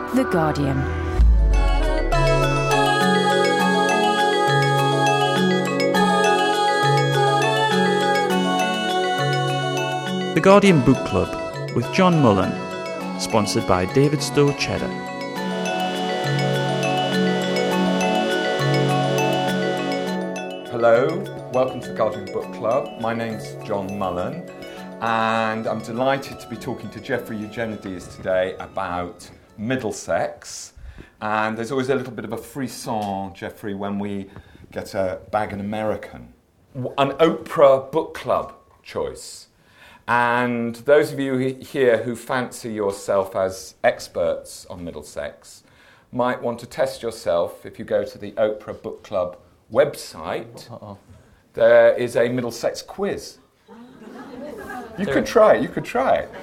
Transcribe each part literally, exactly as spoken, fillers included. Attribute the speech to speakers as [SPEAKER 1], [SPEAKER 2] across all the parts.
[SPEAKER 1] The Guardian.
[SPEAKER 2] The Guardian Book Club with John Mullen, sponsored by David Stowe Cheddar.
[SPEAKER 3] Hello, welcome to the Guardian Book Club. My name's John Mullen, and I'm delighted to be talking to Jeffrey Eugenides today about Middlesex. And there's always a little bit of a frisson, Jeffrey, when we get a Bag an American. An Oprah Book Club choice. And those of you here who fancy yourself as experts on Middlesex might want to test yourself if you go to the Oprah Book Club website. Uh-oh. There is a Middlesex quiz. You there. could try it, you could try it.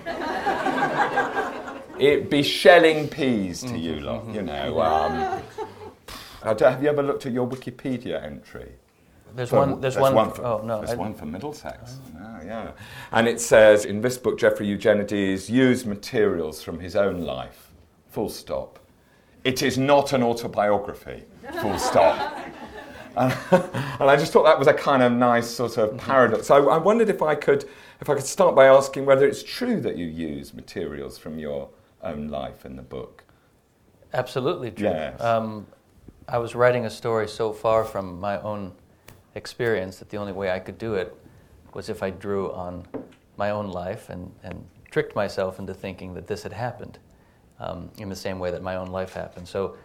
[SPEAKER 3] It'd be shelling peas to mm-hmm, you lot, mm-hmm. you know. Um, have you ever looked at your Wikipedia entry?
[SPEAKER 4] There's
[SPEAKER 3] for,
[SPEAKER 4] one. There's,
[SPEAKER 3] there's
[SPEAKER 4] one.
[SPEAKER 3] one for,
[SPEAKER 4] oh no.
[SPEAKER 3] There's
[SPEAKER 4] I,
[SPEAKER 3] one for Middlesex. Oh. Oh, yeah. And it says in this book, Jeffrey Eugenides used materials from his own life. Full stop. It is not an autobiography. Full stop. and, and I just thought that was a kind of nice sort of paradox. So I, I wondered if I could, if I could start by asking whether it's true that you use materials from your own life in the book.
[SPEAKER 4] Absolutely true.
[SPEAKER 3] Yes.
[SPEAKER 4] Um, I was writing a story so far from my own experience that the only way I could do it was if I drew on my own life and, and tricked myself into thinking that this had happened um, in the same way that my own life happened. So,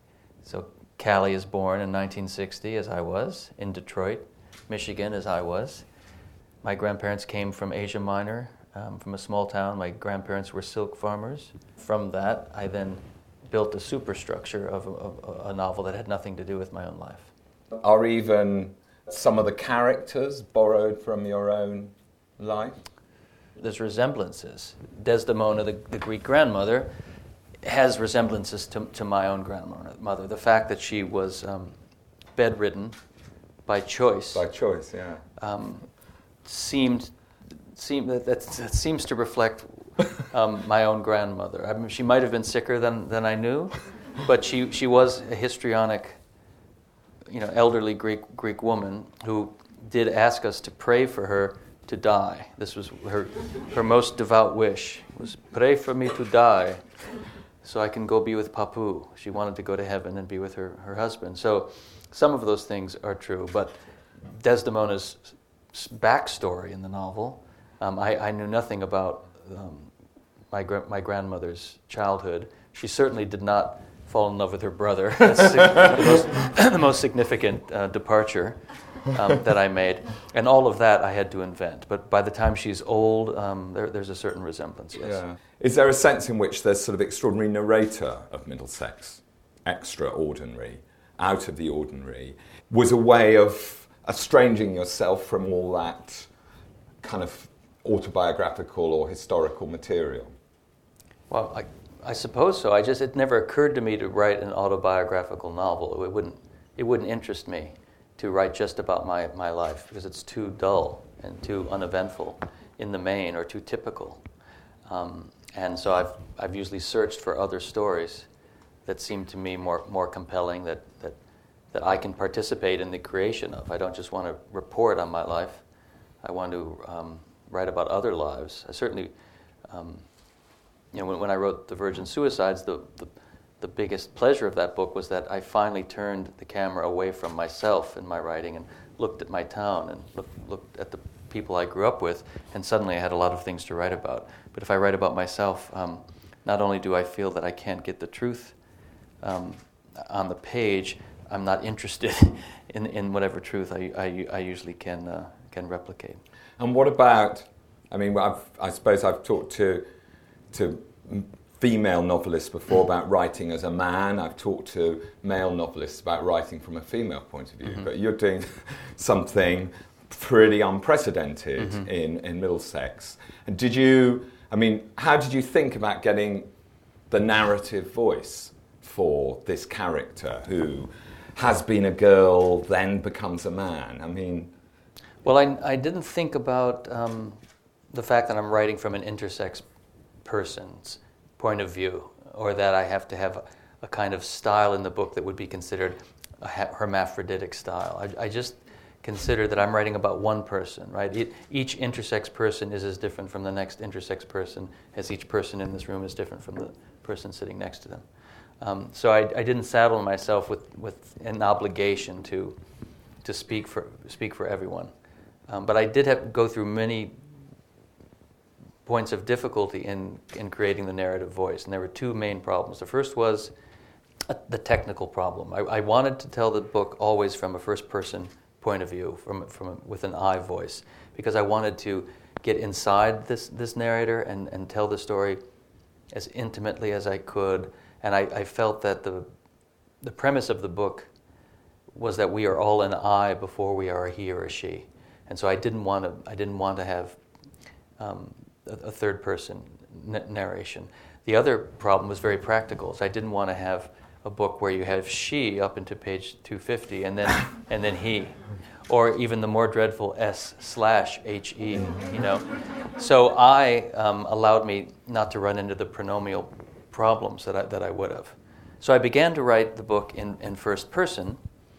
[SPEAKER 4] so Callie is born in nineteen sixty, as I was, in Detroit, Michigan, as I was. My grandparents came from Asia Minor, um, from a small town. My grandparents were silk farmers. From that, I then built a superstructure of a, of a novel that had nothing to do with my own life.
[SPEAKER 3] Are even some of the characters borrowed from your own life?
[SPEAKER 4] There's resemblances. Desdemona, the, the Greek grandmother, has resemblances to, to my own grandmother. The fact that she was um, bedridden by choice.
[SPEAKER 3] By choice, yeah.
[SPEAKER 4] Um, seemed, seemed that, that, that seems to reflect um, my own grandmother. I mean, she might have been sicker than, than I knew, but she, she was a histrionic, you know, elderly Greek Greek woman who did ask us to pray for her to die. This was her her most devout wish, was pray for me to die so I can go be with Papu. She wanted to go to heaven and be with her, her husband. So some of those things are true, but Desdemona's backstory in the novel, um, I, I knew nothing about um, my gra- my grandmother's childhood. She certainly did not fall in love with her brother. That's the, most, the most significant uh, departure um, that I made. And all of that I had to invent. But by the time she's old, um, there, there's a certain resemblance, yes.
[SPEAKER 3] Yeah. Is there a sense in which there's sort of extraordinary narrator of Middlesex, extraordinary, out of the ordinary, was a way of estranging yourself from all that kind of autobiographical or historical material?
[SPEAKER 4] Well, I... I suppose so. I just it never occurred to me to write an autobiographical novel. It wouldn't it wouldn't interest me to write just about my, my life because it's too dull and too uneventful in the main or too typical. Um, and so I've I've usually searched for other stories that seem to me more more compelling that that that I can participate in the creation of. I don't just want to report on my life. I want to um, write about other lives. I certainly. Um, You know, when, when I wrote The Virgin Suicides, the, the the biggest pleasure of that book was that I finally turned the camera away from myself in my writing and looked at my town and look, looked at the people I grew up with, and suddenly I had a lot of things to write about. But if I write about myself, um, not only do I feel that I can't get the truth um, on the page, I'm not interested in, in whatever truth I, I, I usually can uh, can replicate.
[SPEAKER 3] And what about, I mean, I've, I suppose I've talked to to female novelists before about writing as a man. I've talked to male novelists about writing from a female point of view. Mm-hmm. But you're doing something pretty unprecedented mm-hmm. in, in Middlesex. And did you, I mean, how did you think about getting the narrative voice for this character who has been a girl, then becomes a man? I mean...
[SPEAKER 4] Well, I, I didn't think about um, the fact that I'm writing from an intersex person's point of view. or that I have to have a, a kind of style in the book that would be considered a hermaphroditic style. I, I just consider that I'm writing about one person, right? It, each intersex person is as different from the next intersex person as each person in this room is different from the person sitting next to them. Um, so I, I didn't saddle myself with, with an obligation to to speak for speak for everyone, um, but I did have to go through many points of difficulty in in creating the narrative voice, and there were two main problems. The first was uh, the technical problem. I, I wanted to tell the book always from a first-person point of view, from from a, with an I voice, because I wanted to get inside this this narrator and, and tell the story as intimately as I could. And I, I felt that the the premise of the book was that we are all an I before we are a he or a she, and so I didn't want to I didn't want to have um, a, a third person n- narration. The other problem was very practical. So I didn't want to have a book where you have she up into page two fifty and then and then he, or even the more dreadful S slash H E. You know, so I um, allowed me not to run into the pronomial problems that I, that I would have. So I began to write the book in, in first person,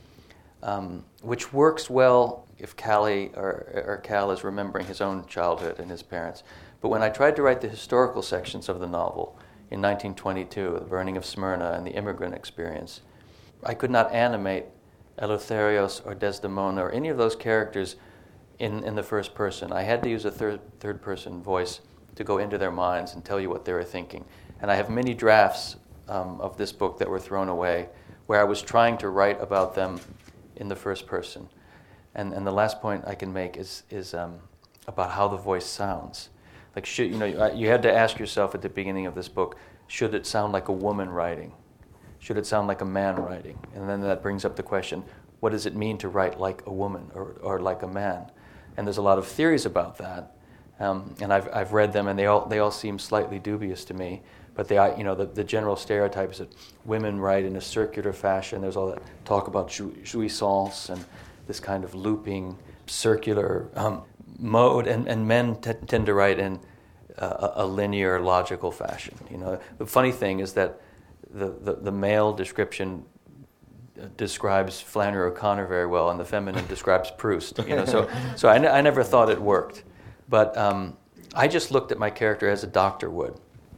[SPEAKER 4] um, which works well if Callie or, or Cal is remembering his own childhood and his parents. But when I tried to write the historical sections of the novel in nineteen twenty-two, the burning of Smyrna and the immigrant experience, I could not animate Eleutherios or Desdemona or any of those characters in, in the first person. I had to use a third third person voice to go into their minds and tell you what they were thinking. And I have many drafts um, of this book that were thrown away where I was trying to write about them in the first person. And and the last point I can make is is um, about how the voice sounds. Like, should, you know, you had to ask yourself at the beginning of this book, should it sound like a woman writing? Should it sound like a man writing? And then that brings up the question, what does it mean to write like a woman or, or like a man? And there's a lot of theories about that. Um, and I've I've read them, and they all they all seem slightly dubious to me. But they, you know, the, the general stereotype is that women write in a circular fashion. There's all that talk about jouissance and this kind of looping, circular um, mode, and, and men t- tend to write in uh, a linear, logical fashion. You know, the funny thing is that the, the, the male description describes Flannery O'Connor very well, and the feminine describes Proust. You know, so so I, n- I never thought it worked, but um, I just looked at my character as a doctor would.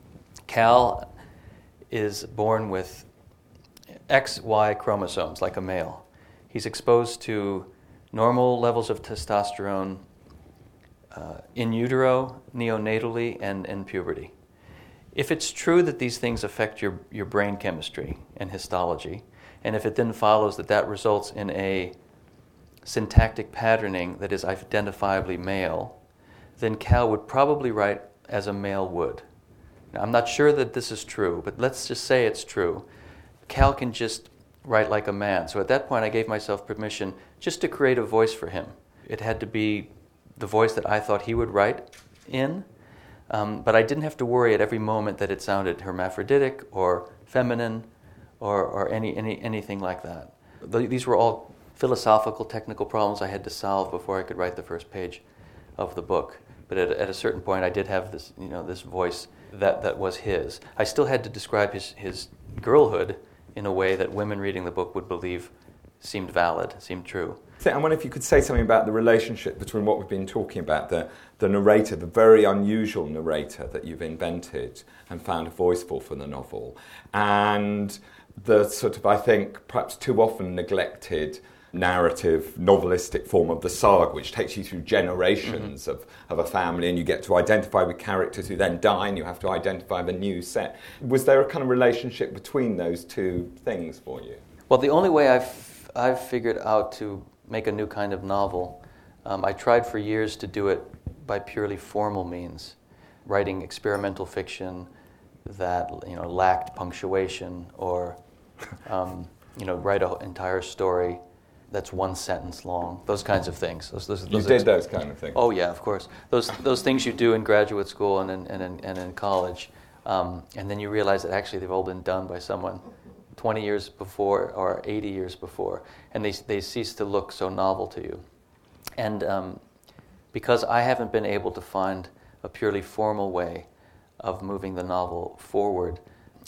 [SPEAKER 4] Cal is born with X Y chromosomes, like a male. He's exposed to normal levels of testosterone uh, in utero, neonatally, and in puberty. If it's true that these things affect your, your brain chemistry and histology, and if it then follows that that results in a syntactic patterning that is identifiably male, then Cal would probably write as a male would. Now, I'm not sure that this is true, but let's just say it's true. Cal can just write like a man. So at that point, I gave myself permission just to create a voice for him. It had to be the voice that I thought he would write in, um, but I didn't have to worry at every moment that it sounded hermaphroditic or feminine or, or any, any anything like that. These were all philosophical, technical problems I had to solve before I could write the first page of the book. But at, at a certain point, I did have this, you know, this voice that, that was his. I still had to describe his, his girlhood in a way that women reading the book would believe seemed valid, seemed true.
[SPEAKER 3] I wonder if you could say something about the relationship between what we've been talking about, the, the narrator, the very unusual narrator that you've invented and found a voice for for the novel, and the sort of, I think, perhaps too often neglected narrative, novelistic form of the saga, which takes you through generations mm-hmm. of, of a family, and you get to identify with characters who then die, and you have to identify the new set. Was there a kind of relationship between those two things for you?
[SPEAKER 4] Well, the only way I've, I've figured out to make a new kind of novel, um, I tried for years to do it by purely formal means, writing experimental fiction that, you know, lacked punctuation, or um, you know, write an entire story that's one sentence long, those kinds of things. Those, those,
[SPEAKER 3] you
[SPEAKER 4] those
[SPEAKER 3] did
[SPEAKER 4] ex-
[SPEAKER 3] those kind of things?
[SPEAKER 4] Oh, yeah, of course. Those those things you do in graduate school and in, and in, and in college, um, and then you realize that actually they've all been done by someone twenty years before or eighty years before, and they they cease to look so novel to you. And um, because I haven't been able to find a purely formal way of moving the novel forward,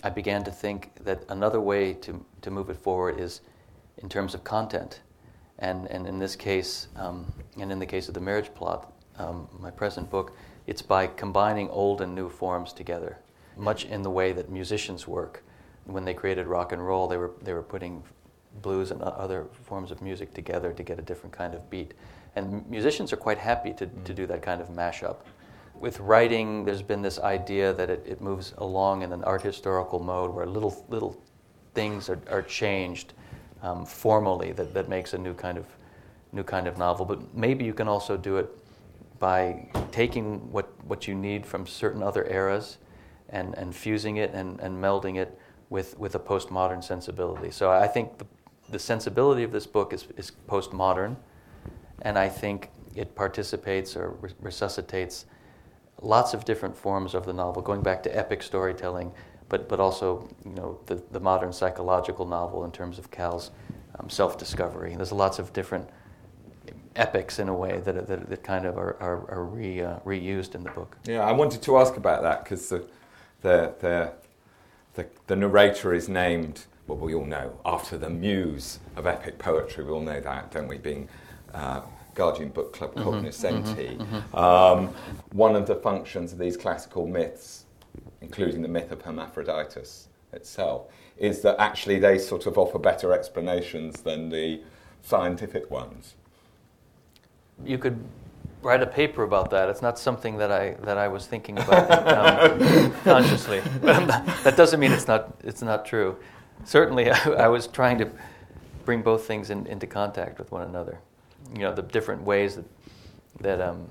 [SPEAKER 4] I began to think that another way to, to move it forward is in terms of content. And, and in this case, um, and in the case of The Marriage Plot, um, my present book, it's by combining old and new forms together, much in the way that musicians work. When they created rock and roll, they were they were putting blues and other forms of music together to get a different kind of beat. And musicians are quite happy to, mm. to do that kind of mashup. With writing, there's been this idea that it, it moves along in an art historical mode where little little things are, are changed um, formally that, that makes a new kind of new kind of novel. But maybe you can also do it by taking what, what you need from certain other eras and, and fusing it and, and melding it with, with a postmodern sensibility. So I think the, the sensibility of this book is, is postmodern, and I think it participates or re- resuscitates lots of different forms of the novel, going back to epic storytelling, but, but also, you know, the, the modern psychological novel in terms of Cal's um, self-discovery. There's lots of different epics in a way that that, that kind of are, are, are re, uh, reused in the book.
[SPEAKER 3] Yeah, I wanted to ask about that because the, the the the the narrator is named, well, we all know, after the muse of epic poetry. We all know that, don't we? Being uh, Guardian Book Club cognoscenti. Mm-hmm, mm-hmm. Um, one of the functions of these classical myths, including the myth of Hermaphroditus itself, is that actually they sort of offer better explanations than the scientific ones.
[SPEAKER 4] You could write a paper about that. It's not something that I that I was thinking about um, consciously. That doesn't mean it's not it's not true. Certainly, I, I was trying to bring both things in, into contact with one another. You know, the different ways that that um,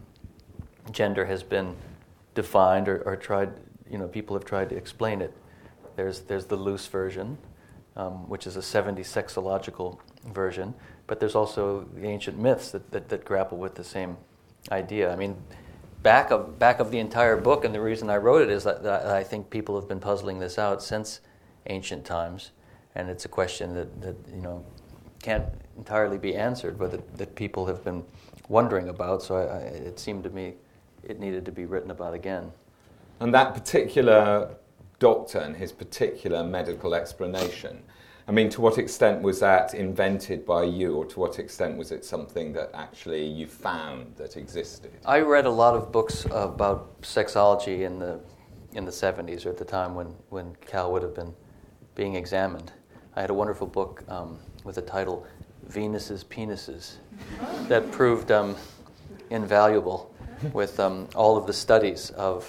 [SPEAKER 4] gender has been defined or, or tried. You know, people have tried to explain it. There's there's the loose version, um, which is a seventies sexological version. But there's also the ancient myths that, that, that grapple with the same idea. I mean, back of back of the entire book, and the reason I wrote it is that, that I think people have been puzzling this out since ancient times, and it's a question that, that you know can't entirely be answered, but that, that people have been wondering about. So I, I, it seemed to me it needed to be written about again.
[SPEAKER 3] And that particular doctor and his particular medical explanation, I mean, to what extent was that invented by you, or to what extent was it something that actually you found that existed?
[SPEAKER 4] I read a lot of books about sexology in the in the seventies, or at the time when, when Cal would have been being examined. I had a wonderful book um, with the title Venus's Penises that proved um, invaluable with um, all of the studies of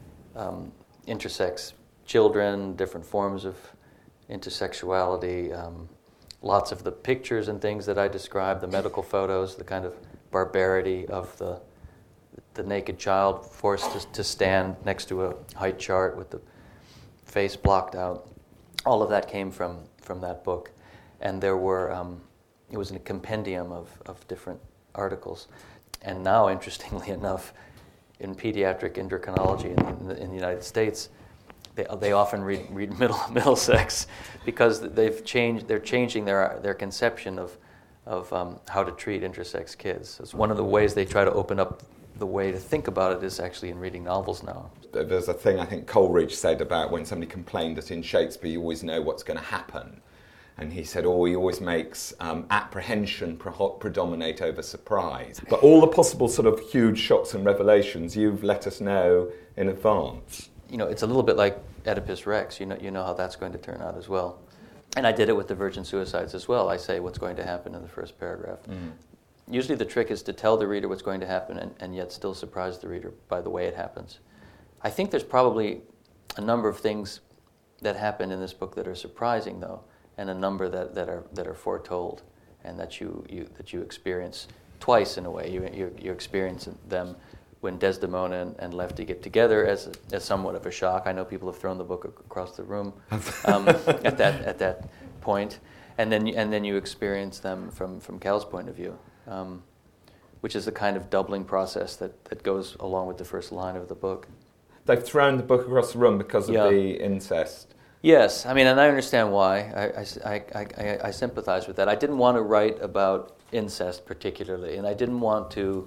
[SPEAKER 4] um, intersex children, different forms of intersexuality, um, lots of the pictures and things that I described, the medical photos, the kind of barbarity of the the naked child forced to, to stand next to a height chart with the face blocked out. All of that came from, from that book. And there were, um, it was a compendium of, of different articles. And now, interestingly enough, in pediatric endocrinology in the, in the United States, They, they often read, read middle Middlesex because they've changed. They're changing their their conception of of um, how to treat intersex kids. It's one of the ways they try to open up the way to think about it is actually in reading novels now.
[SPEAKER 3] There's a thing I think Coleridge said about when somebody complained that in Shakespeare you always know what's going to happen, and he said, "Oh, he always makes um, apprehension pre- predominate over surprise." But all the possible sort of huge shocks and revelations you've let us know in advance.
[SPEAKER 4] You know, it's a little bit like Oedipus Rex. You know, you know how that's going to turn out as well. And I did it with the Virgin Suicides as well. I say what's going to happen in the first paragraph. Mm. Usually the trick is to tell the reader what's going to happen and, and yet still surprise the reader by the way it happens. I think there's probably a number of things that happen in this book that are surprising, though, and a number that, that are that are foretold and that you, you that you experience twice in a way. You you, you experience them when Desdemona and, and Lefty get together as as somewhat of a shock. I know people have thrown the book across the room um, at that at that point, and then and then you experience them from, from Cal's point of view, um, which is the kind of doubling process that, that goes along with the first line of the book.
[SPEAKER 3] They've thrown the book across the room because of yeah. the incest.
[SPEAKER 4] Yes, I mean, and I understand why. I, I, I, I, I sympathize with that. I didn't want to write about incest particularly, and I didn't want to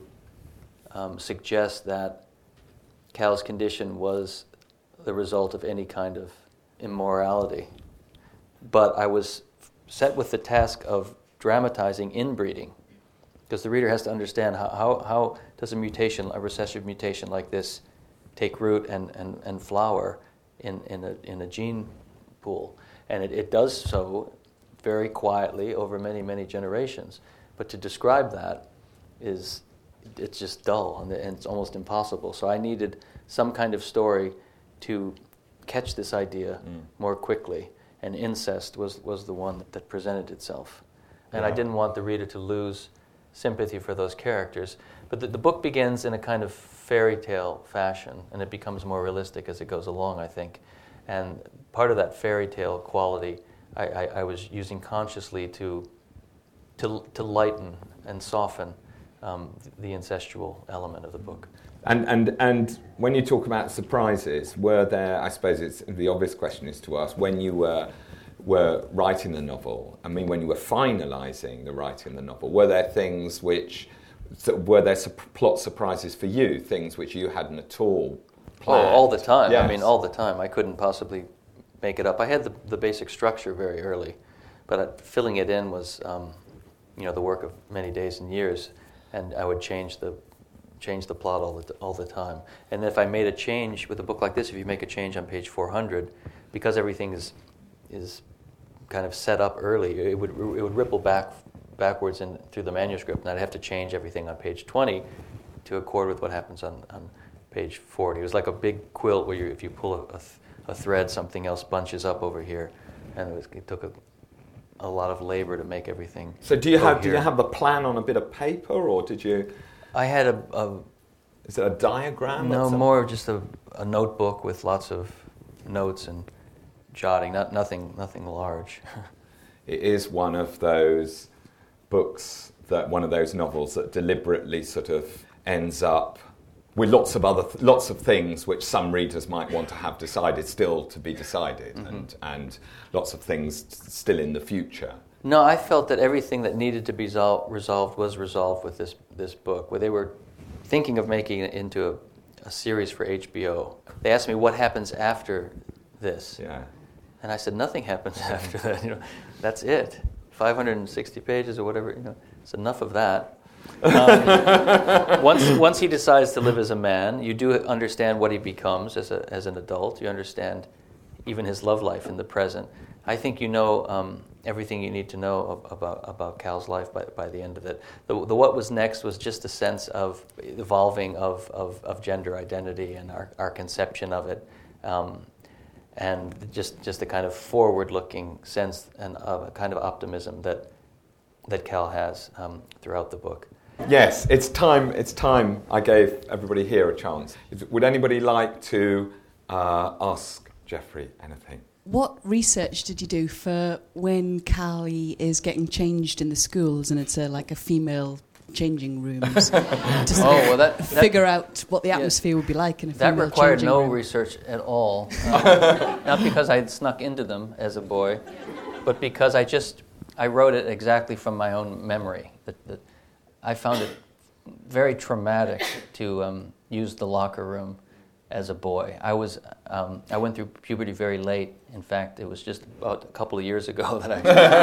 [SPEAKER 4] Um, suggest that Cal's condition was the result of any kind of immorality. But I was set with the task of dramatizing inbreeding, because the reader has to understand how, how, how does a mutation, a recessive mutation like this, take root and, and, and flower in, in, a, in a gene pool. And it, it does so very quietly over many, many generations. But to describe that is, it's just dull, and it's almost impossible. So I needed some kind of story to catch this idea mm. more quickly. And incest was, was the one that, that presented itself. And yeah. I didn't want the reader to lose sympathy for those characters. But the, the book begins in a kind of fairy tale fashion, and it becomes more realistic as it goes along, I think. And part of that fairy tale quality I, I, I was using consciously to, to, to lighten and soften um, the incestual element of the book.
[SPEAKER 3] And, and, and when you talk about surprises, were there, I suppose it's the obvious question is to ask, when you were were writing the novel, I mean, when you were finalising the writing of the novel, were there things which, were there su- plot surprises for you, things which you hadn't at all planned?
[SPEAKER 4] Oh, all the time.
[SPEAKER 3] Yes.
[SPEAKER 4] I mean, all the time. I couldn't possibly make it up. I had the, the basic structure very early, but uh, filling it in was, um, you know, the work of many days and years, and I would change the change the plot all the all the time. And if I made a change with a book like this, if you make a change on page four hundred, because everything is is kind of set up early, it would it would ripple back backwards in through the manuscript, and I'd have to change everything on page twenty to accord with what happens on, on page forty. It was like a big quilt where you, if you pull a, a, th- a thread, something else bunches up over here, and it, was, it took a, a lot of labor to make everything.
[SPEAKER 3] So do you have
[SPEAKER 4] here.
[SPEAKER 3] do you have the plan on a bit of paper, or did you?
[SPEAKER 4] I had a. a
[SPEAKER 3] Is it a diagram?
[SPEAKER 4] No,
[SPEAKER 3] or
[SPEAKER 4] more just a, a notebook with lots of notes and jotting. Not nothing, nothing large.
[SPEAKER 3] It is one of those books that one of those novels that deliberately sort of ends up with lots of other th- lots of things which some readers might want to have decided still to be decided, mm-hmm. and and lots of things still in the future.
[SPEAKER 4] No, I felt that everything that needed to be sol- resolved was resolved with this this book. Where they were thinking of making it into a, a series for H B O. They asked me what happens after this.
[SPEAKER 3] Yeah.
[SPEAKER 4] And I said, nothing happens after that. You know, that's it. five hundred sixty pages or whatever. You know, it's enough of that. Um, once once he decides to live as a man, you do understand what he becomes as a as an adult. You understand even his love life in the present. I think you know um, everything you need to know about about Cal's life by by the end of it. The, the what was next was just a sense of evolving of of, of gender identity and our, our conception of it. Um, And just, just a kind of forward-looking sense and of a kind of optimism that that Cal has um, throughout the book.
[SPEAKER 3] Yes, it's time. It's time. I gave everybody here a chance. Would anybody like to uh, ask Geoffrey anything?
[SPEAKER 1] What research did you do for when Callie is getting changed in the schools and it's a, like a female changing rooms to
[SPEAKER 4] oh, well that,
[SPEAKER 1] figure
[SPEAKER 4] that,
[SPEAKER 1] out what the atmosphere yeah, would be like in a
[SPEAKER 4] that
[SPEAKER 1] female
[SPEAKER 4] required
[SPEAKER 1] changing
[SPEAKER 4] no
[SPEAKER 1] room.
[SPEAKER 4] research at all. Um, not because I had snuck into them as a boy, but because I just I wrote it exactly from my own memory. That, that I found it very traumatic to um, use the locker room as a boy. I was um, I went through puberty very late. In fact, it was just about a couple of years ago that I.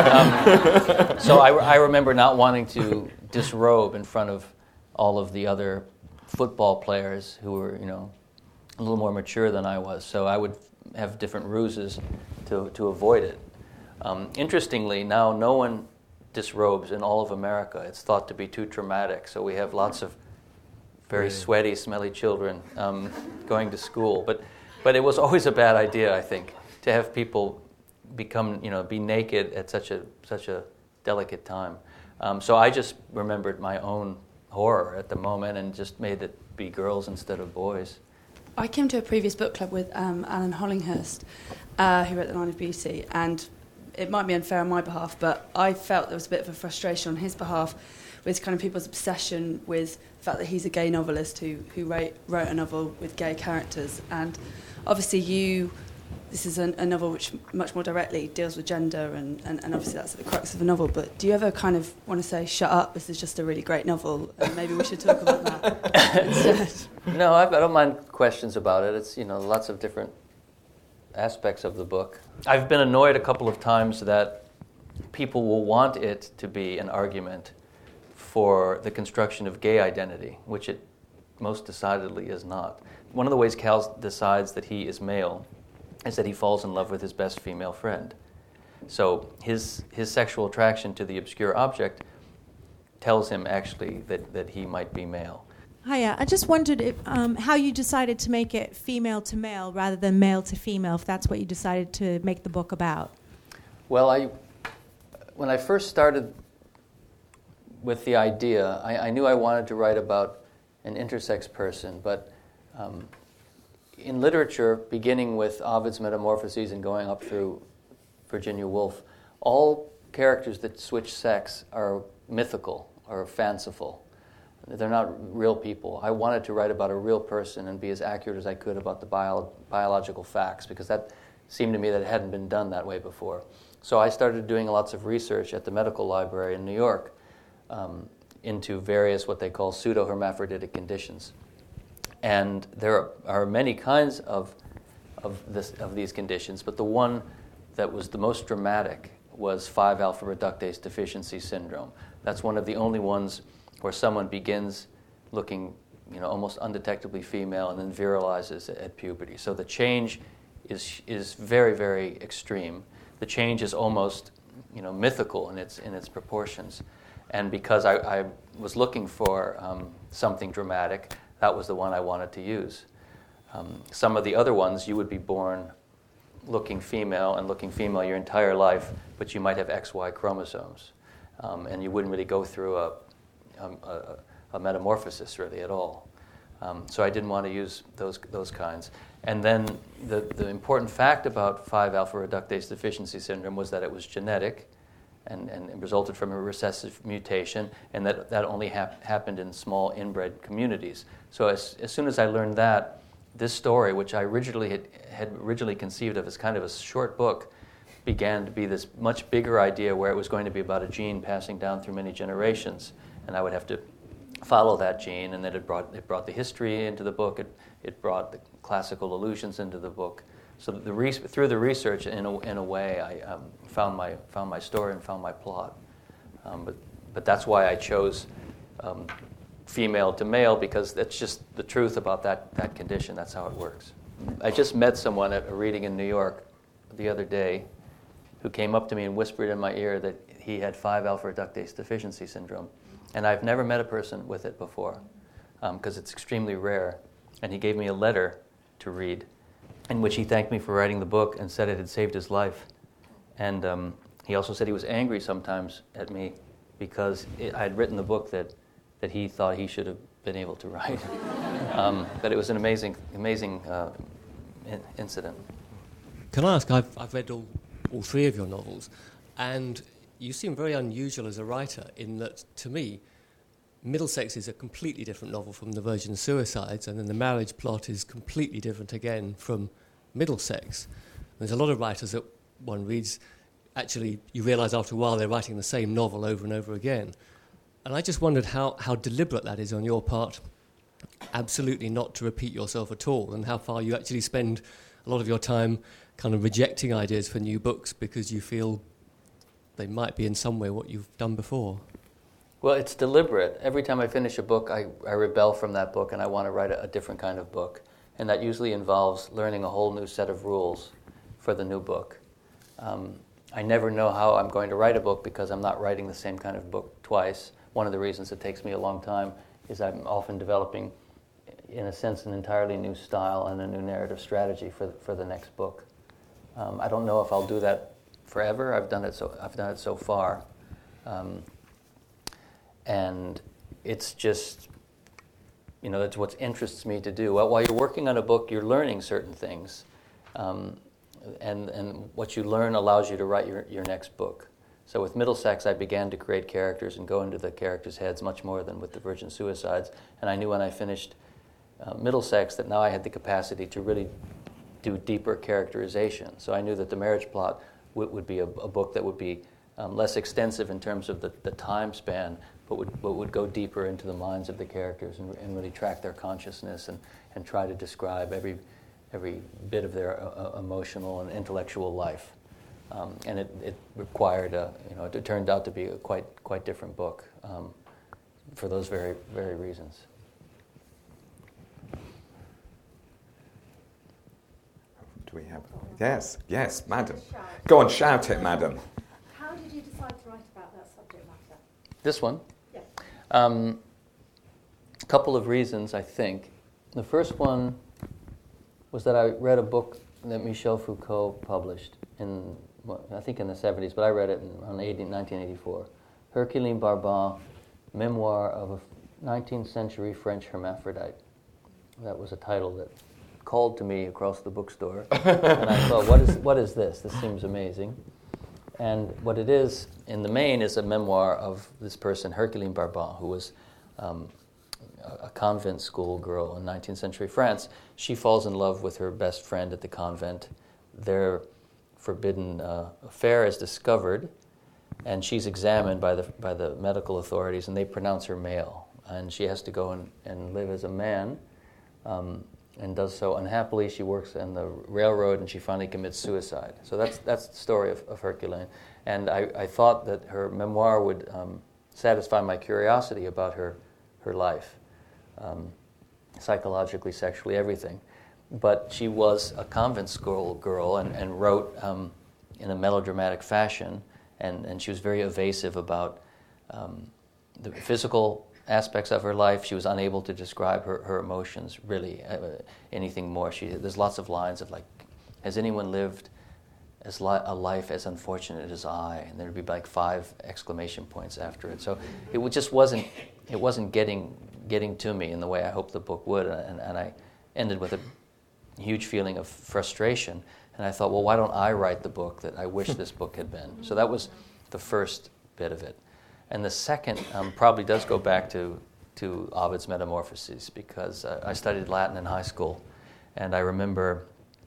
[SPEAKER 4] Um, so I, I remember not wanting to disrobe in front of all of the other football players who were, you know, a little more mature than I was. So I would have different ruses to to avoid it. Um, interestingly, now no one disrobes in all of America. It's thought to be too traumatic. So we have lots of very really? sweaty, smelly children um, going to school. But but it was always a bad idea, I think, to have people become, you know, be naked at such a such a delicate time. Um, so I just remembered my own horror at the moment and just made it be girls instead of boys.
[SPEAKER 5] I came to a previous book club with um, Alan Hollinghurst, uh, who wrote The Line of Beauty, and it might be unfair on my behalf, but I felt there was a bit of a frustration on his behalf with kind of people's obsession with the fact that he's a gay novelist who, who wrote, wrote a novel with gay characters. And obviously you, this is a, a novel which much more directly deals with gender, and, and, and obviously that's at the crux of the novel, but do you ever kind of want to say, shut up, this is just a really great novel, and maybe we should talk about that instead?
[SPEAKER 4] No, I don't mind questions about it. It's, you know, lots of different aspects of the book. I've been annoyed a couple of times that people will want it to be an argument for the construction of gay identity, which it most decidedly is not. One of the ways Cal decides that he is male is that he falls in love with his best female friend. So his his sexual attraction to the obscure object tells him actually that, that he might be male.
[SPEAKER 6] Hiya, I just wondered if, um, how you decided to make it female to male rather than male to female, if that's what you decided to make the book about.
[SPEAKER 4] Well, I when I first started with the idea, I, I knew I wanted to write about an intersex person, but um, in literature, beginning with Ovid's Metamorphoses and going up through Virginia Woolf, all characters that switch sex are mythical or fanciful. They're not real people. I wanted to write about a real person and be as accurate as I could about the bio- biological facts, because that seemed to me that it hadn't been done that way before. So I started doing lots of research at the medical library in New York um, into various what they call pseudo-hermaphroditic conditions. And there are many kinds of of, this, of these conditions, but the one that was the most dramatic was five alpha reductase deficiency syndrome. That's one of the only ones where someone begins looking, you know, almost undetectably female and then virilizes at puberty. So the change is is very, very extreme. The change is almost, you know, mythical in its in its proportions. And because I, I was looking for um, something dramatic, that was the one I wanted to use. Um, some of the other ones, you would be born looking female and looking female your entire life, but you might have X Y chromosomes, um, and you wouldn't really go through a Um, a, a metamorphosis really at all. Um, so I didn't want to use those those kinds. And then the, the important fact about five alpha reductase deficiency syndrome was that it was genetic and, and it resulted from a recessive mutation, and that that only hap- happened in small inbred communities. So as, as soon as I learned that, this story, which I originally had, had originally conceived of as kind of a short book, began to be this much bigger idea where it was going to be about a gene passing down through many generations. And I would have to follow that gene, and then it brought it brought the history into the book. It it brought the classical allusions into the book. So the re- through the research, in a, in a way, I um, found my found my story and found my plot. Um, but but that's why I chose um, female to male, because that's just the truth about that that condition. That's how it works. I just met someone at a reading in New York the other day, who came up to me and whispered in my ear that he had five alpha reductase deficiency syndrome. And I've never met a person with it before, because um, it's extremely rare. And he gave me a letter to read in which he thanked me for writing the book and said it had saved his life. And um, he also said he was angry sometimes at me because it, I had written the book that, that he thought he should have been able to write. um, but it was an amazing, amazing uh, in- incident.
[SPEAKER 7] Can I ask, I've, I've read all, all three of your novels, and you seem very unusual as a writer in that, to me, Middlesex is a completely different novel from The Virgin Suicides, and then the marriage plot is completely different again from Middlesex. There's a lot of writers that one reads, actually, you realise after a while they're writing the same novel over and over again. And I just wondered how, how deliberate that is on your part, absolutely not to repeat yourself at all, and how far you actually spend a lot of your time kind of rejecting ideas for new books because you feel they might be in some way what you've done before.
[SPEAKER 4] Well, it's deliberate. Every time I finish a book, I, I rebel from that book and I want to write a, a different kind of book. And that usually involves learning a whole new set of rules for the new book. Um, I never know how I'm going to write a book because I'm not writing the same kind of book twice. One of the reasons it takes me a long time is I'm often developing, in a sense, an entirely new style and a new narrative strategy for the, for the next book. Um, I don't know if I'll do that forever. I've done it so I've done it so far, um, and it's just, you know, that's what interests me to do. While you're working on a book, you're learning certain things, um, and and what you learn allows you to write your, your next book. So with Middlesex, I began to create characters and go into the characters' heads much more than with The Virgin Suicides, and I knew when I finished uh, Middlesex that now I had the capacity to really do deeper characterization. So I knew that the marriage plot would, would be a, a book that would be um, less extensive in terms of the, the time span, but would but would go deeper into the minds of the characters and, and really track their consciousness and, and try to describe every every bit of their uh, emotional and intellectual life. Um, and it, it required a, you know, it turned out to be a quite quite different book um, for those very very reasons.
[SPEAKER 3] Do we have? Yes, yes, madam. Go on, shout it, madam.
[SPEAKER 8] How did you decide to write about that subject matter?
[SPEAKER 4] This one?
[SPEAKER 8] Yeah.
[SPEAKER 4] Um, a couple of reasons, I think. The first one was that I read a book that Michel Foucault published in, well, I think in the seventies, but I read it in around nineteen eighty-four. Herculine Barbin, Memoir of a nineteenth century French Hermaphrodite. That was a title that called to me across the bookstore, and I thought, what is what is this? This seems amazing. And what it is, in the main, is a memoir of this person, Herculine Barbin, who was um, a convent school girl in nineteenth century France. She falls in love with her best friend at the convent. Their forbidden uh, affair is discovered, and she's examined by the by the medical authorities, and they pronounce her male. And she has to go and, and live as a man, um, and does so unhappily. She works on the railroad, and she finally commits suicide. So that's that's the story of, of Herculine. And I, I thought that her memoir would um, satisfy my curiosity about her her life, um, psychologically, sexually, everything. But she was a convent school girl and, and wrote um, in a melodramatic fashion, and, and she was very evasive about um, the physical aspects of her life. She was unable to describe her, her emotions, really, uh, anything more. She, there's lots of lines of like, has anyone lived as li- a life as unfortunate as I? And there'd be like five exclamation points after it. So it w- just wasn't, it wasn't getting getting to me in the way I hoped the book would. And, and I ended with a huge feeling of frustration. And I thought, well, why don't I write the book that I wish this book had been? So that was the first bit of it. And the second um, probably does go back to, to Ovid's Metamorphoses, because uh, I studied Latin in high school, and I remember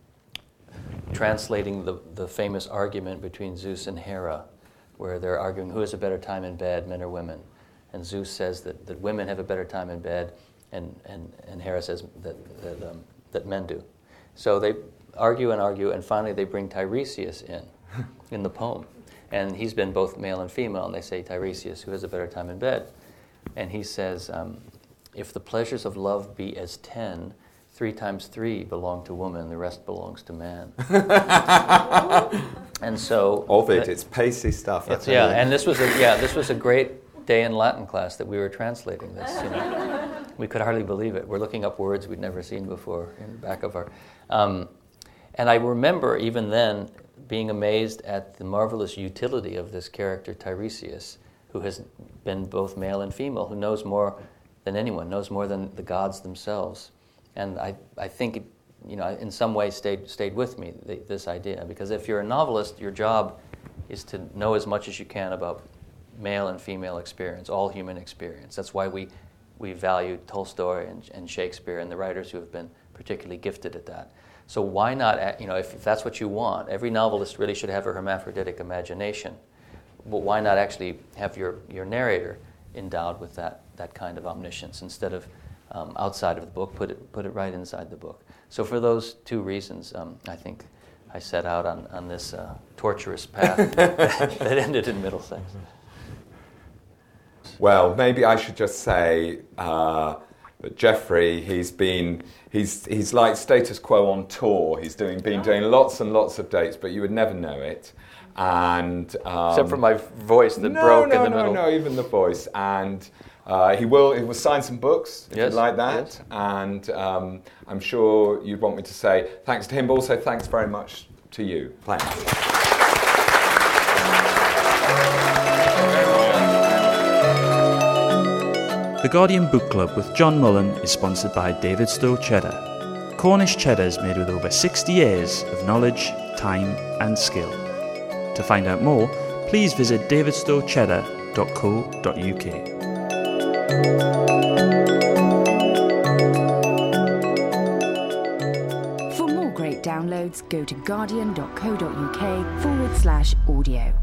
[SPEAKER 4] translating the, the famous argument between Zeus and Hera, where they're arguing who has a better time in bed, men or women. And Zeus says that, that women have a better time in bed, and, and, and Hera says that, that, um, that men do. So they argue and argue, and finally they bring Tiresias in, in the poem. And he's been both male and female, and they say, Tiresias, who has a better time in bed? And he says, um, if the pleasures of love be as ten, three times three belong to woman, the rest belongs to man. And so...
[SPEAKER 3] Ovid, it's pacey stuff.
[SPEAKER 4] It's, yeah, and this was a yeah, this was a great day in Latin class that we were translating this. You know, we could hardly believe it. We're looking up words we'd never seen before in the back of our... Um, and I remember even then being amazed at the marvelous utility of this character, Tiresias, who has been both male and female, who knows more than anyone, knows more than the gods themselves. And I, I think, it, you know, in some way stayed stayed with me, the, this idea. Because if you're a novelist, your job is to know as much as you can about male and female experience, all human experience. That's why we, we value Tolstoy and, and Shakespeare and the writers who have been particularly gifted at that. So why not, you know, if, if that's what you want, every novelist really should have a hermaphroditic imagination. But why not actually have your, your narrator endowed with that, that kind of omniscience instead of um, outside of the book, put it put it right inside the book. So for those two reasons, um, I think I set out on, on this uh, torturous path that ended in Middlesex.
[SPEAKER 3] Well, maybe I should just say uh, that Geoffrey, he's been he's he's like status quo on tour. He's doing been doing lots and lots of dates, but you would never know it. And um,
[SPEAKER 4] except for my voice that
[SPEAKER 3] no,
[SPEAKER 4] broke
[SPEAKER 3] no,
[SPEAKER 4] in the
[SPEAKER 3] no,
[SPEAKER 4] middle.
[SPEAKER 3] No, no, even the voice. And uh, he will he will sign some books if
[SPEAKER 4] yes,
[SPEAKER 3] you'd like that.
[SPEAKER 4] Yes.
[SPEAKER 3] And um, I'm sure you'd want me to say thanks to him, but also thanks very much to you. Thanks.
[SPEAKER 2] The Guardian Book Club with John Mullen is sponsored by David Stowe Cheddar. Cornish cheddars made with over sixty years of knowledge, time and skill. To find out more, please visit david stowe cheddar dot co dot uk.
[SPEAKER 9] For more great downloads, go to guardian dot co dot uk forward slash audio.